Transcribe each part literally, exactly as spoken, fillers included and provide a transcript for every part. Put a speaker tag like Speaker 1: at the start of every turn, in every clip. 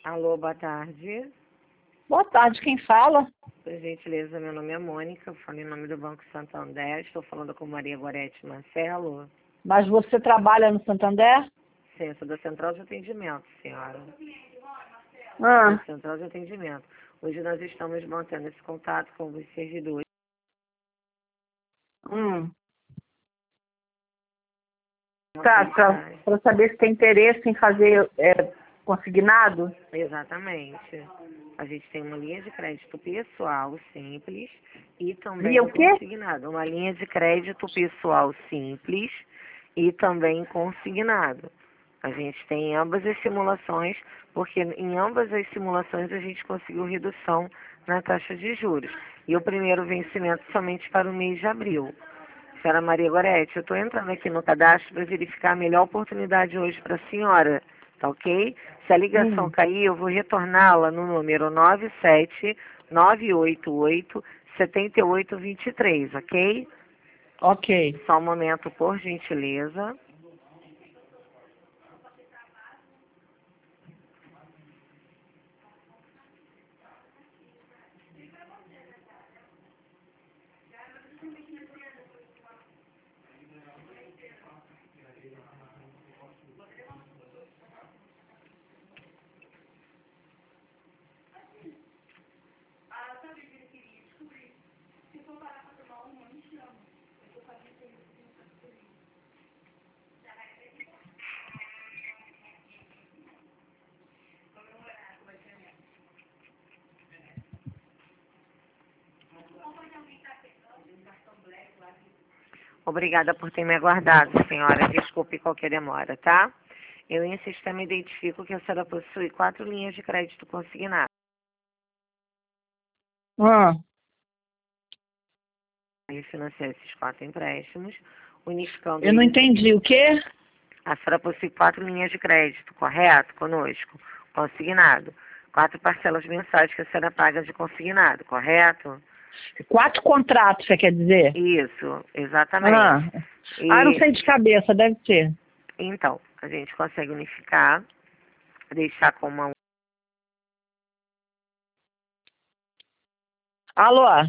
Speaker 1: Alô, boa tarde.
Speaker 2: Boa tarde, quem fala?
Speaker 1: Por gentileza, meu nome é Mônica, falo em nome do Banco Santander, estou falando com Maria Gorete Marcelo.
Speaker 2: Mas você trabalha no Santander?
Speaker 1: Sim, sou da Central de Atendimento, senhora.
Speaker 2: Ah,
Speaker 1: Da Central de Atendimento. Hoje nós estamos mantendo esse contato com os servidores.
Speaker 2: hum. Tá, para saber se tem interesse em fazer é, consignado?
Speaker 1: Exatamente. A gente tem uma linha de crédito pessoal simples e
Speaker 2: E
Speaker 1: também
Speaker 2: o quê?
Speaker 1: consignado. Uma linha de crédito pessoal simples e também consignado. A gente tem ambas as simulações, porque em ambas as simulações a gente conseguiu redução na taxa de juros. E o primeiro vencimento somente para o mês de abril. Senhora Maria Gorete, eu estou entrando aqui no cadastro para verificar a melhor oportunidade hoje para a senhora, tá ok? Se a ligação
Speaker 2: Hum.
Speaker 1: cair, eu vou retorná-la no número nove sete nove oito oito sete oito dois três, ok?
Speaker 2: Ok.
Speaker 1: Só um momento, por gentileza. Obrigada por ter me aguardado, senhora. Desculpe qualquer demora, tá? Eu em sistema identifico que a senhora possui quatro linhas de crédito consignado.
Speaker 2: Ah,
Speaker 1: Refinanciar esses quatro empréstimos, unificando
Speaker 2: eu não
Speaker 1: eles.
Speaker 2: entendi. O quê?
Speaker 1: A senhora possui quatro linhas de crédito, correto? Conosco. Consignado. Quatro parcelas mensais que a senhora paga de consignado, correto?
Speaker 2: Quatro contratos, você quer dizer?
Speaker 1: Isso, exatamente.
Speaker 2: Ah, ah, não
Speaker 1: E,
Speaker 2: sei de cabeça, deve ser.
Speaker 1: então, a gente consegue unificar, deixar com uma...
Speaker 2: Alô?
Speaker 1: A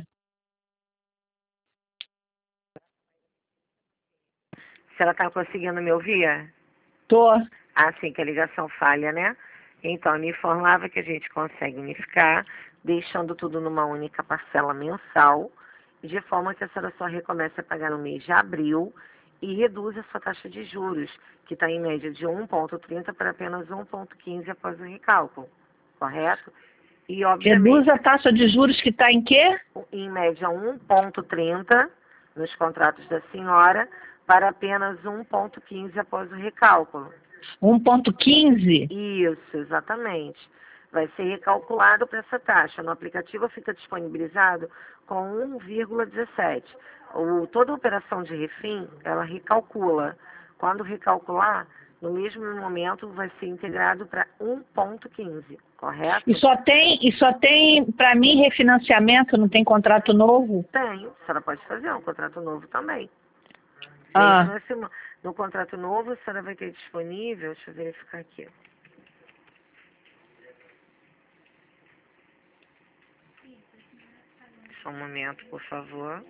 Speaker 1: senhora está conseguindo me ouvir?
Speaker 2: Tô.
Speaker 1: Assim que a ligação falha, né? Então, me informava que a gente consegue unificar, deixando tudo numa única parcela mensal, de forma que a senhora só recomece a pagar no mês de abril e reduz a sua taxa de juros, que está em média de um vírgula trinta para apenas um vírgula quinze após o recálculo, correto? E,
Speaker 2: Reduz
Speaker 1: obviamente,
Speaker 2: a taxa de juros que está em quê?
Speaker 1: em média um vírgula trinta nos contratos da senhora, para apenas um vírgula quinze após o recálculo.
Speaker 2: um vírgula quinze?
Speaker 1: Isso, exatamente. Vai ser recalculado para essa taxa. No aplicativo fica disponibilizado com um vírgula dezessete. O, toda operação de refim, ela recalcula. Quando recalcular, no mesmo momento vai ser integrado para um vírgula quinze,
Speaker 2: E
Speaker 1: correto?
Speaker 2: só tem, e só tem para mim refinanciamento, não tem contrato novo?
Speaker 1: Tem, a senhora pode fazer um contrato novo também. Desde
Speaker 2: Ah,
Speaker 1: nesse, no contrato novo, a senhora vai ter disponível, deixa eu verificar aqui. Só um momento, por favor.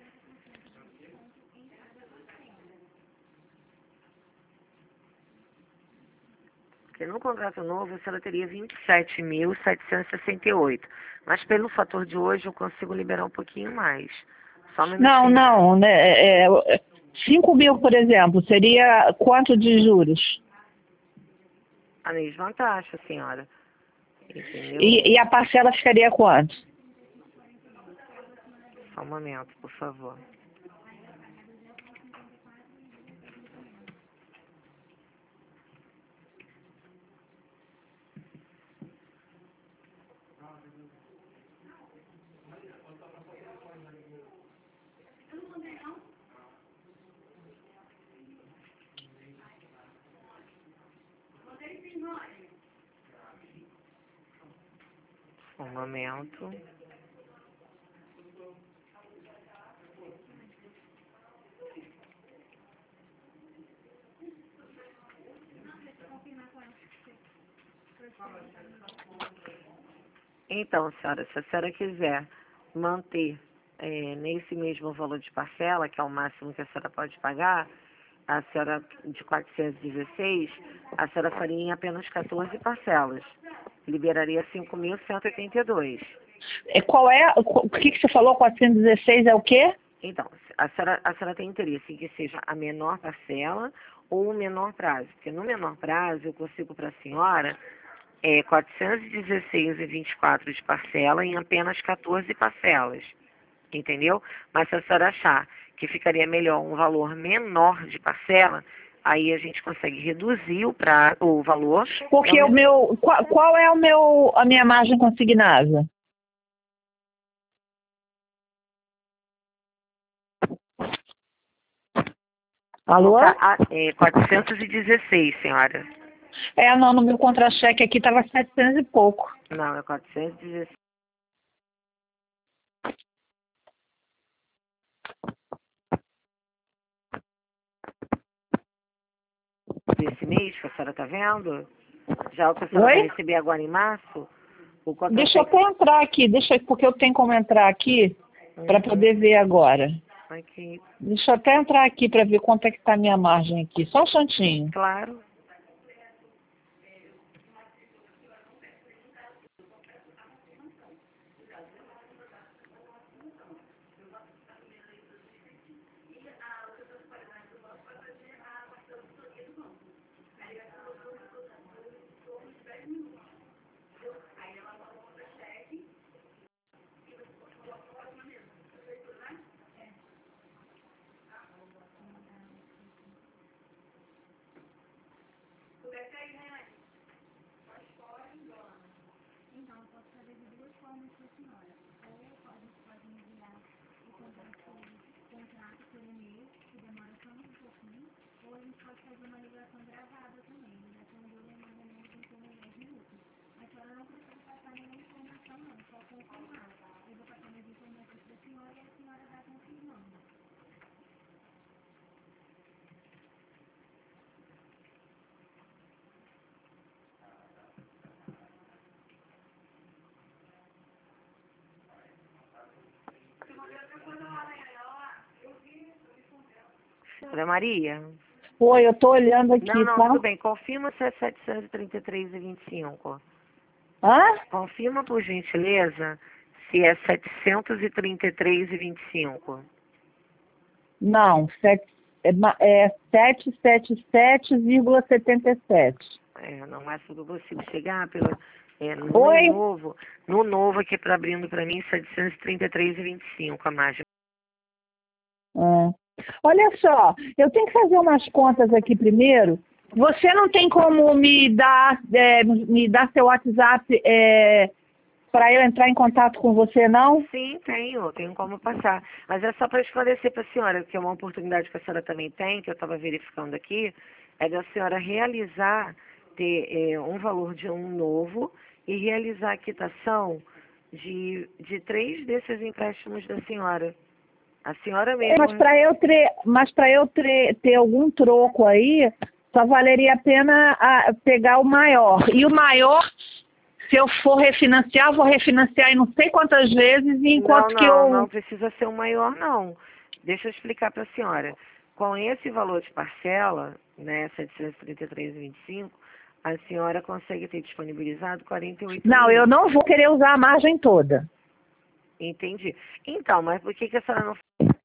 Speaker 1: Porque no contrato novo, a senhora teria vinte e sete mil setecentos e sessenta e oito. Mas pelo fator de hoje, eu consigo liberar um pouquinho mais. Só um
Speaker 2: não,
Speaker 1: minutinho.
Speaker 2: não, né? É, é, cinco mil, por exemplo, seria quanto de juros?
Speaker 1: A mesma taxa, senhora. Entendeu?
Speaker 2: E, e a parcela ficaria quanto?
Speaker 1: Só um momento, por favor. Só um momento. Então, senhora, se a senhora quiser manter é, nesse mesmo valor de parcela, que é o máximo que a senhora pode pagar, a senhora de quatrocentos e dezesseis, a senhora faria em apenas quatorze parcelas. Liberaria cinco mil cento e oitenta e dois.
Speaker 2: É, qual é, o que, que você falou? quatrocentos e dezesseis é o quê?
Speaker 1: Então, a senhora, a senhora tem interesse em que seja a menor parcela ou o menor prazo? Porque no menor prazo eu consigo para a senhora é, quatrocentos e dezesseis e vinte e quatro de parcela em apenas quatorze parcelas. Entendeu? Mas se a senhora achar que ficaria melhor um valor menor de parcela, aí a gente consegue reduzir o, pra, o valor.
Speaker 2: Porque
Speaker 1: é
Speaker 2: o meu, qual, qual é o meu, a minha margem consignada? Alô?
Speaker 1: É quatrocentos e dezesseis, senhora.
Speaker 2: É, não, no meu contra-cheque aqui estava setecentos e pouco.
Speaker 1: Não, é quatrocentos e dezesseis. Desse mês que a senhora está vendo? Já o que a senhora vai
Speaker 2: Oi?
Speaker 1: receber agora em março? O
Speaker 2: Deixa eu até entrar aqui, deixa, porque eu tenho como entrar aqui para poder ver agora.
Speaker 1: Aqui.
Speaker 2: Deixa eu até entrar aqui para ver quanto é que está a minha margem aqui. Só um instantinho.
Speaker 1: Claro. Senhora Maria?
Speaker 2: Oi, eu estou olhando aqui,
Speaker 1: Não, não,
Speaker 2: tá?
Speaker 1: tudo bem. Confirma se é setecentos e trinta e três e vinte e cinco.
Speaker 2: Hã?
Speaker 1: Confirma, por gentileza, se é setecentos e trinta e três e vinte e cinco.
Speaker 2: Não, sete, é, ma- é setecentos e setenta e sete vírgula setenta e sete.
Speaker 1: É, no máximo que eu consigo chegar pelo, é, no
Speaker 2: Oi?
Speaker 1: novo, no novo aqui para abrindo para mim, setecentos e trinta e três e vinte e cinco a margem.
Speaker 2: Ah. Olha só, eu tenho que fazer umas contas aqui primeiro. Você não tem como me dar, é, me dar seu WhatsApp é, para eu entrar em contato com você, não?
Speaker 1: Sim, tenho, tenho como passar. Mas é só para esclarecer para a senhora, que é uma oportunidade que a senhora também tem, que eu estava verificando aqui, é da senhora realizar, ter é, um valor de um novo e realizar a quitação de, de três desses empréstimos da senhora. A senhora
Speaker 2: É,
Speaker 1: mesma.
Speaker 2: mas para eu, ter, mas para eu ter, ter algum troco aí, só valeria a pena a, pegar o maior. E o maior, se eu for refinanciar, eu vou refinanciar em não sei quantas vezes, e
Speaker 1: Não,
Speaker 2: enquanto que
Speaker 1: não, não
Speaker 2: eu...
Speaker 1: precisa ser o maior, não. Deixa eu explicar para a senhora. Com esse valor de parcela, né, setecentos e trinta e três e vinte e cinco, a senhora consegue ter disponibilizado quarenta e oito
Speaker 2: Não,
Speaker 1: mil.
Speaker 2: eu não vou querer usar a margem toda.
Speaker 1: Entendi. Então, mas por que, que a senhora não...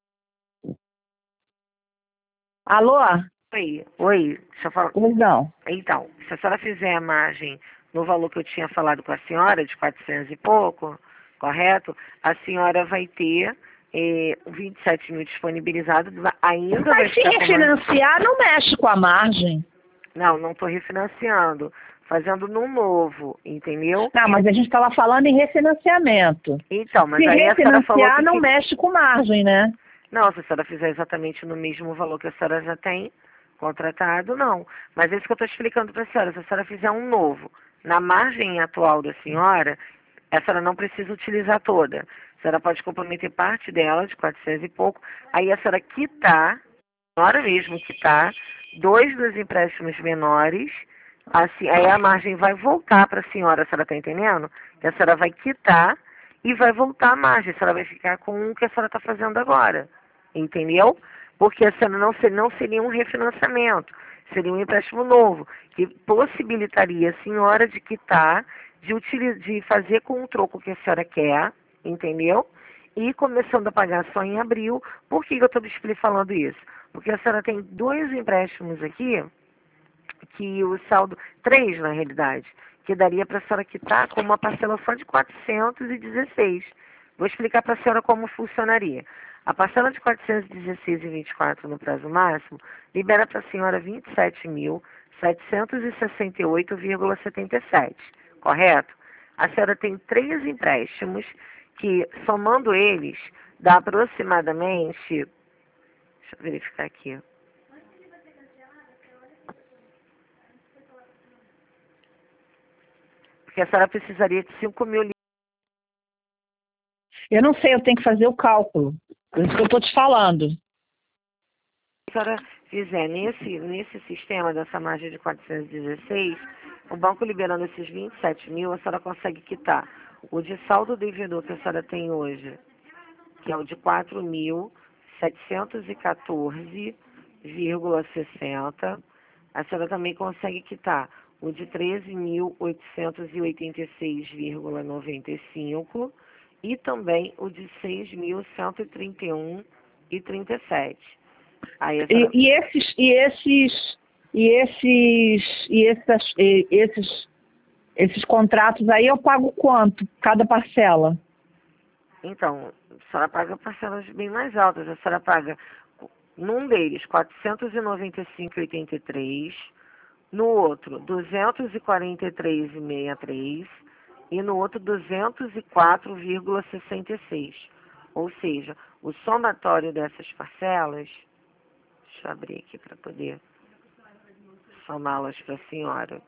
Speaker 2: Alô?
Speaker 1: Oi, oi, deixa eu falar.
Speaker 2: Pois não.
Speaker 1: Então, se a senhora fizer a margem no valor que eu tinha falado com a senhora, de quatrocentos e pouco, correto? A senhora vai ter eh, vinte e sete mil disponibilizados, va- ainda vai
Speaker 2: Mas se
Speaker 1: ficar com mais...
Speaker 2: refinanciar, não mexe com a margem.
Speaker 1: Não, não estou refinanciando, fazendo num novo, entendeu?
Speaker 2: Não, mas a gente estava falando em refinanciamento.
Speaker 1: Então, mas
Speaker 2: Se
Speaker 1: aí a senhora falou
Speaker 2: refinanciar,
Speaker 1: que...
Speaker 2: não
Speaker 1: que-
Speaker 2: mexe com margem, né?
Speaker 1: Não, se a senhora fizer exatamente no mesmo valor que a senhora já tem contratado, não. Mas é isso que eu estou explicando para a senhora. Se a senhora fizer um novo, na margem atual da senhora, a senhora não precisa utilizar toda. A senhora pode comprometer parte dela, de quatrocentos e pouco, aí a senhora quitar, a senhora mesmo quitar, dois dos empréstimos menores, Assim, aí a margem vai voltar para a senhora, a senhora está entendendo? E a senhora vai quitar e vai voltar a margem, a senhora vai ficar com o que a senhora está fazendo agora, entendeu? Porque a senhora não, ser, não seria um refinanciamento, seria um empréstimo novo, que possibilitaria a senhora de quitar, de, utilizar, de fazer com o troco que a senhora quer, entendeu? E começando a pagar só em abril. Por que, que eu estou falando isso? Porque a senhora tem dois empréstimos aqui, que o saldo, três na realidade, que daria para a senhora quitar com uma parcela só de quatrocentos e dezesseis. Vou explicar para a senhora como funcionaria. A parcela de quatrocentos e dezesseis e vinte e quatro no prazo máximo libera para a senhora vinte e sete mil setecentos e sessenta e oito vírgula setenta e sete, correto? A senhora tem três empréstimos que, somando eles, dá aproximadamente, deixa eu verificar aqui, porque a senhora precisaria de cinco mil.
Speaker 2: Eu não sei, eu tenho que fazer o cálculo. Por isso que eu estou te falando.
Speaker 1: Se a senhora fizer nesse, nesse sistema dessa margem de quatrocentos e dezesseis, o banco liberando esses vinte e sete mil, a senhora consegue quitar o de saldo devedor que a senhora tem hoje, que é o de quatro mil setecentos e quatorze vírgula sessenta. A senhora também consegue quitar o de treze mil oitocentos e oitenta e seis vírgula noventa e cinco e também o de seis mil cento e trinta e um vírgula trinta e sete. Aí a senhora...
Speaker 2: e, e esses e esses e esses e esses, e esses esses contratos aí eu pago quanto cada parcela?
Speaker 1: Então, a senhora paga parcelas bem mais altas. A senhora paga, num deles, quatrocentos e noventa e cinco vírgula oitenta e três, no outro, duzentos e quarenta e três vírgula sessenta e três e no outro, duzentos e quatro vírgula sessenta e seis. Ou seja, o somatório dessas parcelas, deixa eu abrir aqui para poder somá-las para a senhora.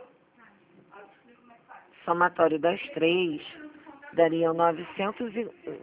Speaker 1: Somatório das três daria novecentos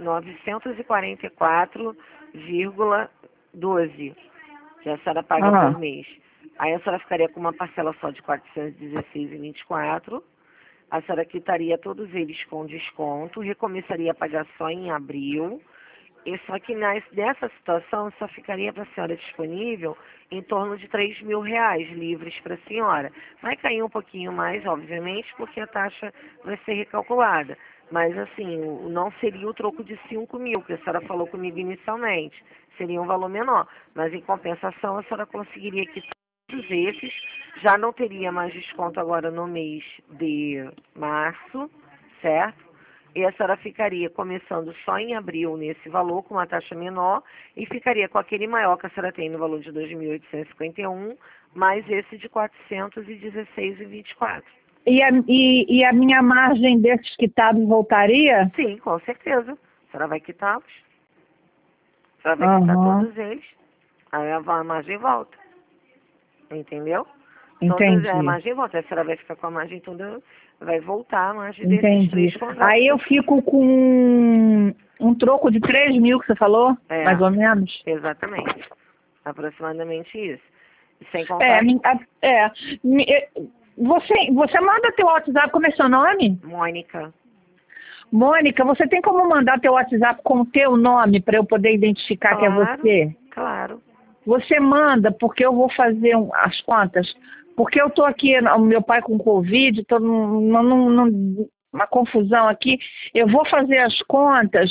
Speaker 1: e quarenta e quatro vírgula doze, que a senhora paga
Speaker 2: Ah.
Speaker 1: por mês. Aí a senhora ficaria com uma parcela só de quatrocentos e dezesseis vírgula vinte e quatro. A senhora quitaria todos eles com desconto, recomeçaria a pagar só em abril. E só que nessa situação só ficaria para a senhora disponível em torno de três mil reais livres para a senhora. Vai cair um pouquinho mais, obviamente, porque a taxa vai ser recalculada. Mas assim, não seria o troco de cinco mil, que a senhora falou comigo inicialmente. Seria um valor menor. Mas em compensação, a senhora conseguiria quitar todos esses. Já não teria mais desconto agora no mês de março, certo? E a senhora ficaria começando só em abril nesse valor, com uma taxa menor, e ficaria com aquele maior que a senhora tem no valor de dois mil oitocentos e cinquenta e um, mais esse de quatrocentos e dezesseis vírgula vinte e quatro.
Speaker 2: E a, e, e a minha margem desses quitados voltaria?
Speaker 1: Sim, com certeza. A senhora vai quitá-los. A senhora vai
Speaker 2: Uhum.
Speaker 1: quitar todos eles. Aí a margem volta. Entendeu?
Speaker 2: Entendi.
Speaker 1: Todos, a margem volta. A senhora vai ficar com a margem toda, vai voltar a margem desses
Speaker 2: Entendi.
Speaker 1: três contratos.
Speaker 2: Aí eu fico com um, um troco de três mil que você falou,
Speaker 1: É,
Speaker 2: mais ou menos.
Speaker 1: Exatamente. Aproximadamente isso. E sem
Speaker 2: É,
Speaker 1: contar...
Speaker 2: mi- a- é, mi- é, você, você manda teu WhatsApp, como é seu nome?
Speaker 1: Mônica.
Speaker 2: Mônica, você tem como mandar teu WhatsApp com o teu nome para eu poder identificar que é
Speaker 1: Claro,
Speaker 2: você?
Speaker 1: claro.
Speaker 2: Você manda, porque eu vou fazer um- as contas. Porque eu estou aqui, o meu pai com Covid, estou numa, numa, numa confusão aqui. Eu vou fazer as contas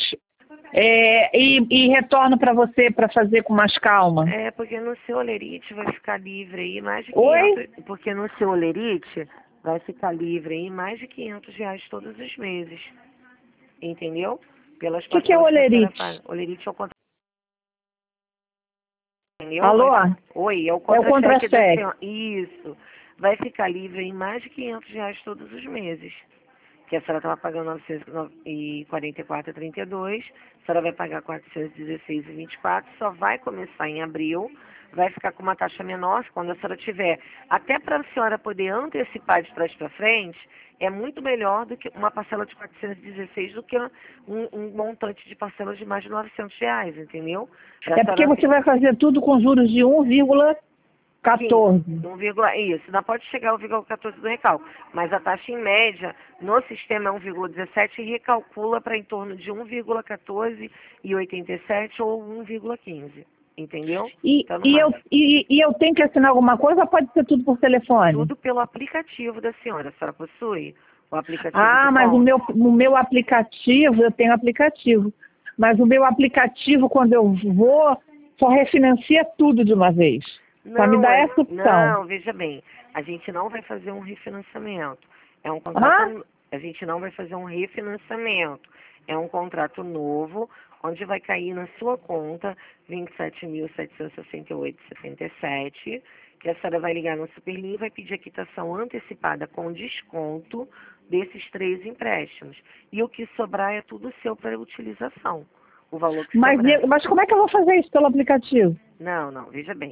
Speaker 2: é, e, e retorno para você para fazer com mais calma.
Speaker 1: É, porque no seu olerite vai ficar livre aí mais de
Speaker 2: Oi?
Speaker 1: quinhentos... Porque no seu olerite vai ficar livre aí mais de quinhentos reais todos os meses. Entendeu? Pelas
Speaker 2: O que, que é
Speaker 1: parcelas que a senhora
Speaker 2: olerite?
Speaker 1: paga. Olerite é o contra... Entendeu?
Speaker 2: Alô?
Speaker 1: Vai- Oi, é o
Speaker 2: É o
Speaker 1: contra-cheque da
Speaker 2: contra-cheque.
Speaker 1: senhora. Isso. Vai ficar livre em mais de quinhentos reais todos os meses. Que a senhora estava pagando novecentos e quarenta e quatro vírgula trinta e dois, a senhora vai pagar quatrocentos e dezesseis vírgula vinte e quatro, só vai começar em abril, vai ficar com uma taxa menor quando a senhora tiver. Até para a senhora poder antecipar de trás para frente, é muito melhor do que uma parcela de quatrocentos e dezesseis do que um, um montante de parcelas de mais de novecentos reais, entendeu? Pra
Speaker 2: É porque
Speaker 1: senhora...
Speaker 2: você vai fazer tudo com juros de um vírgula quatorze.
Speaker 1: um vírgula, isso, ainda pode chegar ao um vírgula quatorze do recálculo, mas a taxa em média no sistema é um vírgula dezessete e recalcula para em torno de um vírgula quatorze e oitenta e sete ou um vírgula quinze, entendeu?
Speaker 2: E,
Speaker 1: Então,
Speaker 2: e, eu, e, e eu tenho que assinar alguma coisa ou pode ser tudo por telefone?
Speaker 1: tudo pelo aplicativo da senhora. A senhora possui o aplicativo
Speaker 2: Ah,
Speaker 1: de
Speaker 2: mas o
Speaker 1: conta?
Speaker 2: meu, o meu aplicativo, eu tenho aplicativo, mas o meu aplicativo, quando eu vou, só refinancia tudo de uma vez. Só me
Speaker 1: Não,
Speaker 2: dá
Speaker 1: é-
Speaker 2: essa opção.
Speaker 1: não, veja bem, a gente não vai fazer um refinanciamento. É um contrato,
Speaker 2: Ah?
Speaker 1: a gente não vai fazer um refinanciamento. É um contrato novo, onde vai cair na sua conta vinte e sete mil setecentos e sessenta e oito vírgula setenta e sete, que a senhora vai ligar no Superlim e vai pedir a quitação antecipada com desconto desses três empréstimos. E o que sobrar é tudo seu para utilização. O valor que
Speaker 2: Mas,
Speaker 1: sobrar.
Speaker 2: eu- mas como é que eu vou fazer isso pelo aplicativo?
Speaker 1: Não, não, veja bem.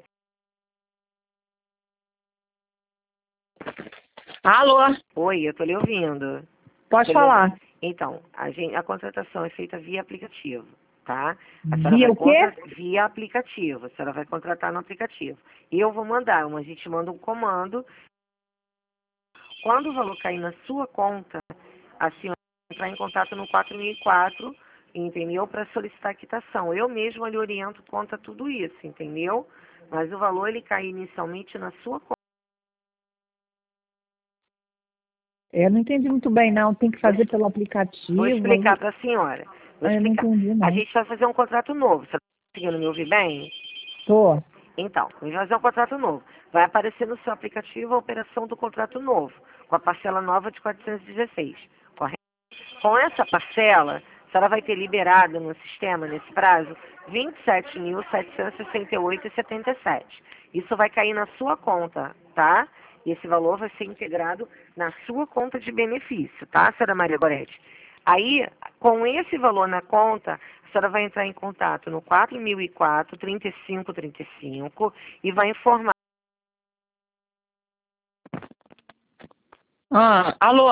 Speaker 2: Alô?
Speaker 1: Oi, eu estou lhe ouvindo.
Speaker 2: Pode
Speaker 1: Tô lhe ouvindo.
Speaker 2: falar.
Speaker 1: Então, a, gen- a contratação é feita via aplicativo, tá? A senhora
Speaker 2: Via
Speaker 1: vai
Speaker 2: o quê?
Speaker 1: contra... via aplicativo, a senhora vai contratar no aplicativo. E eu vou mandar, uma, a gente manda um comando. Quando o valor cair na sua conta, a senhora vai entrar em contato no quatro mil e quatro, entendeu? Para solicitar a quitação. Eu mesma lhe oriento quanto a tudo isso, entendeu? Mas o valor ele cai inicialmente na sua conta.
Speaker 2: Eu não entendi muito bem, não. Tem que fazer pelo aplicativo.
Speaker 1: Vou explicar para a senhora. Vou
Speaker 2: Ah, eu não
Speaker 1: explicar.
Speaker 2: entendi,
Speaker 1: A
Speaker 2: não.
Speaker 1: gente vai fazer um contrato novo. Você está conseguindo me ouvir bem?
Speaker 2: Tô.
Speaker 1: Então, a gente vai fazer um contrato novo. Vai aparecer no seu aplicativo a operação do contrato novo, com a parcela nova de quatrocentos e dezesseis, correto? Com essa parcela, a senhora vai ter liberado no sistema, nesse prazo, vinte e sete mil setecentos e sessenta e oito vírgula setenta e sete. Isso vai cair na sua conta, tá? E esse valor vai ser integrado na sua conta de benefício, tá, senhora Maria Goretti? Aí, com esse valor na conta, a senhora vai entrar em contato no quatro mil e quatro, trinta e cinco trinta e cinco e vai informar.
Speaker 2: Ah, alô?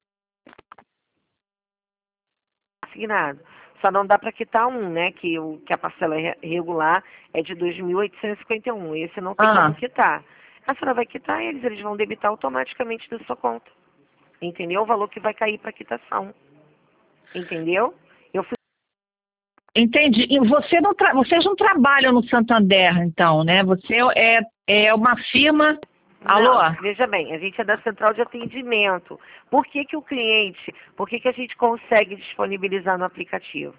Speaker 1: Assignado. Só não dá para quitar um, né? Que, o, que a parcela re- regular é de dois mil oitocentos e cinquenta e um. Esse não tem
Speaker 2: Ah.
Speaker 1: como quitar. A senhora vai quitar eles, eles vão debitar automaticamente da sua conta. Entendeu? O valor que vai cair para quitação. Entendeu? Eu fui.
Speaker 2: Entendi. E você não tra... vocês não trabalham no Santander, então, né? Você é, é uma firma. Alô?
Speaker 1: Não, veja bem, a gente é da central de atendimento. Por que, que o cliente, por que, que a gente consegue disponibilizar no aplicativo?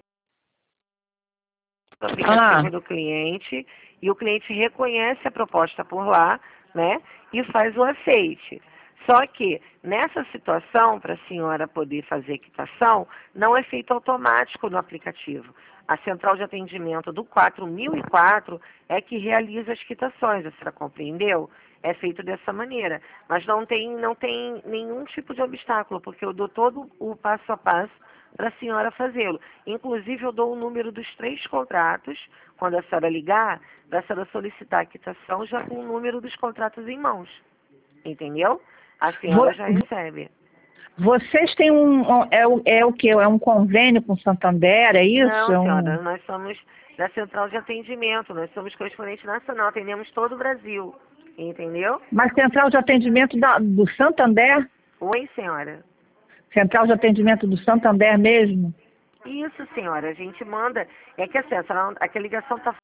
Speaker 1: O aplicativo
Speaker 2: Ah.
Speaker 1: do cliente e o cliente reconhece a proposta por lá, né? E faz o aceite. Só que nessa situação, para a senhora poder fazer a quitação, não é feito automático no aplicativo. A central de atendimento do quatro mil e quatro é que realiza as quitações, a senhora compreendeu? É feito dessa maneira. Mas não tem, não tem nenhum tipo de obstáculo, porque eu dou todo o passo a passo para a senhora fazê-lo. Inclusive, eu dou o número dos três contratos, quando a senhora ligar, para a senhora solicitar a quitação já com o número dos contratos em mãos. Entendeu? A senhora
Speaker 2: Vo-
Speaker 1: já recebe.
Speaker 2: Vocês têm um. um- É, o- é o quê? É um convênio com o Santander, é isso?
Speaker 1: Não,
Speaker 2: É
Speaker 1: senhora,
Speaker 2: um...
Speaker 1: nós somos da central de atendimento, nós somos correspondente nacional, atendemos todo o Brasil. Entendeu?
Speaker 2: Mas central de atendimento da- do Santander?
Speaker 1: Oi, senhora.
Speaker 2: Central de atendimento do Santander mesmo?
Speaker 1: Isso, senhora, a gente manda. É que assim, a, senhora não- aqui a ligação está.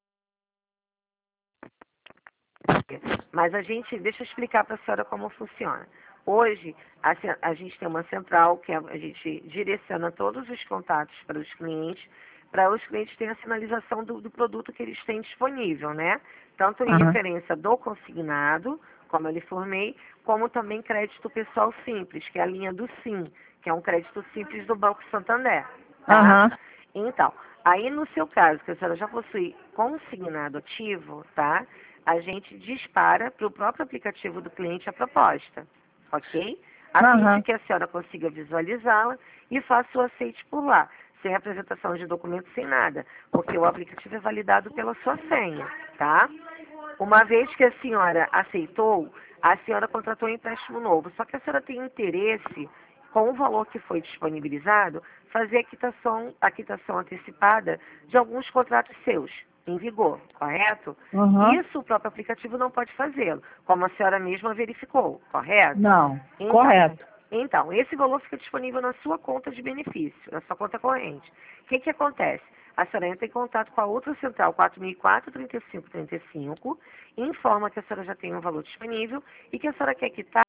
Speaker 1: Mas a gente, deixa eu explicar para a senhora como funciona. Hoje, a, ce- a gente tem uma central que a, a gente direciona todos os contatos para os clientes, para os clientes terem a sinalização do, do produto que eles têm disponível, né? Tanto em
Speaker 2: Aham.
Speaker 1: referência do consignado, como eu lhe informei, como também crédito pessoal simples, que é a linha do SIM, que é um crédito simples do Banco Santander, tá?
Speaker 2: Aham.
Speaker 1: Então, aí no seu caso, que a senhora já possui consignado ativo, tá? A gente dispara para o próprio aplicativo do cliente a proposta, ok? A fim
Speaker 2: Aham.
Speaker 1: de que a senhora consiga visualizá-la e faça o aceite por lá, sem apresentação de documentos, sem nada, porque o aplicativo é validado pela sua senha, tá? Uma vez que a senhora aceitou, a senhora contratou um empréstimo novo, só que a senhora tem interesse, com o valor que foi disponibilizado, fazer a quitação, a quitação antecipada de alguns contratos seus, em vigor, correto?
Speaker 2: Uhum.
Speaker 1: Isso o próprio aplicativo não pode fazê-lo, como a senhora mesma verificou, correto?
Speaker 2: Não,
Speaker 1: Então,
Speaker 2: correto.
Speaker 1: então, esse valor fica disponível na sua conta de benefício, na sua conta corrente. O que que acontece? A senhora entra em contato com a outra central, quatro mil e quatro, trinta e cinco trinta e cinco, informa que a senhora já tem um valor disponível e que a senhora quer quitar.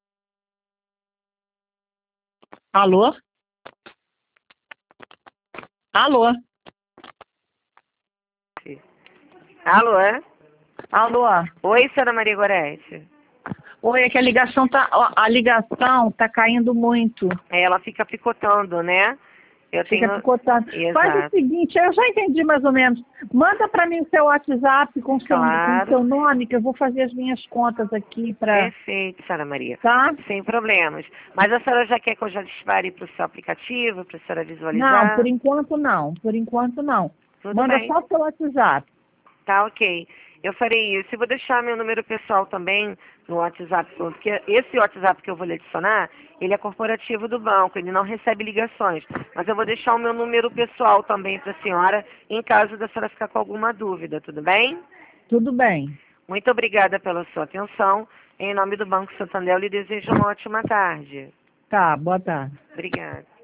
Speaker 2: Alô? Alô?
Speaker 1: Alô, é?
Speaker 2: Alô?
Speaker 1: Oi, senhora Maria Gorete.
Speaker 2: Oi, é que a ligação tá, ó, a ligação tá caindo muito.
Speaker 1: É, ela fica picotando, né? Eu
Speaker 2: Fica
Speaker 1: tenho...
Speaker 2: picotando. Faz o
Speaker 1: Exato.
Speaker 2: seguinte, eu já entendi mais ou menos. Manda para mim o seu WhatsApp com seu, com
Speaker 1: Claro.
Speaker 2: seu nome, que eu vou fazer as minhas contas aqui para...
Speaker 1: Perfeito, senhora Maria.
Speaker 2: Tá?
Speaker 1: Sem problemas. Mas a senhora já quer que eu já dispare para o seu aplicativo, para a senhora
Speaker 2: Não,
Speaker 1: visualizar?
Speaker 2: por enquanto não. Por enquanto não.
Speaker 1: Tudo
Speaker 2: Manda
Speaker 1: bem.
Speaker 2: só o seu WhatsApp.
Speaker 1: Tá, ok. Eu farei isso. E vou deixar meu número pessoal também no WhatsApp, porque esse WhatsApp que eu vou lhe adicionar, ele é corporativo do banco, ele não recebe ligações. Mas eu vou deixar o meu número pessoal também para a senhora, em caso da senhora ficar com alguma dúvida, tudo bem?
Speaker 2: Tudo bem.
Speaker 1: Muito obrigada pela sua atenção. Em nome do Banco Santander, eu lhe desejo uma ótima tarde.
Speaker 2: Tá, boa tarde.
Speaker 1: Obrigada.